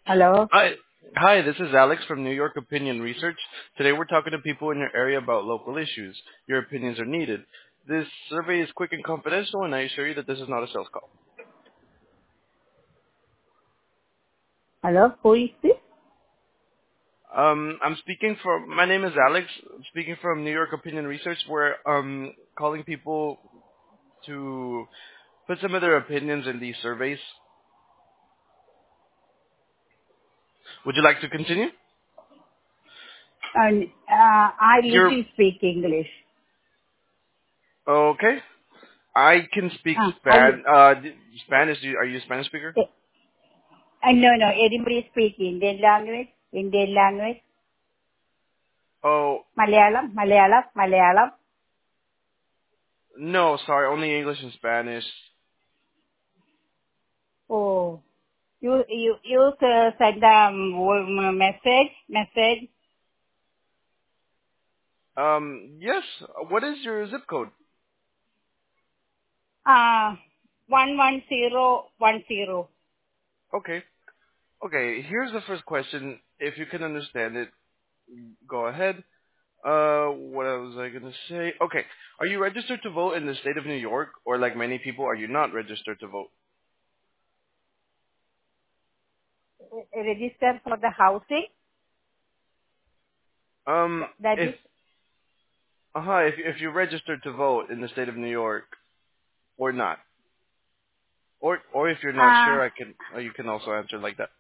Hello? Hi, this is Alex from New York Opinion Research. Today we're talking to people in your area about local issues. Your opinions are needed. This survey is quick and confidential, and I assure you that this is not a sales call. Hello? Who is this? My name is Alex. I'm speaking from New York Opinion Research. We're calling people to put some of their opinions in these surveys. Would you like to continue? I You're little speak English. okay. I can speak I, Spanish. Are you a Spanish speaker? no, anybody speak Indian language? Indian language? Oh, Malayalam? no, sorry, only English and Spanish. Oh, you send a message? Yes. What is your zip code? 11010. Okay. Okay. Here's the first question. If you can understand it, go ahead. What was I gonna say? Okay. Are you registered to vote in the state of New York, or like many people, are you not registered to vote? Register for the housing? That If is, if you're registered to vote in the state of New York or not, or if you're not uh, sure, you can also answer like that.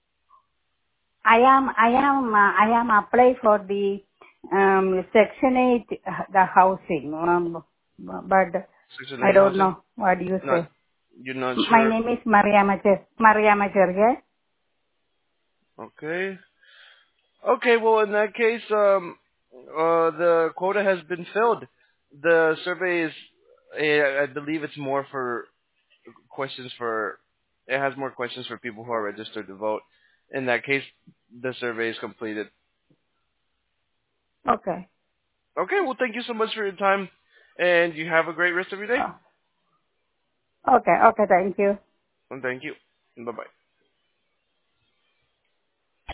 I am apply for the Section 8, the housing, but Section I 8 don't housing. know. What do you Not say? you're not My sure. name is Mariama Cherge. Okay. Okay, well, in that case, the quota has been filled. The survey is, I believe it's more for questions for, it has more questions for people who are registered to vote. In that case, the survey is completed. Okay. Okay, well, thank you so much for your time, and you have a great rest of your day. Okay. Okay. Thank you. And thank you. Bye-bye.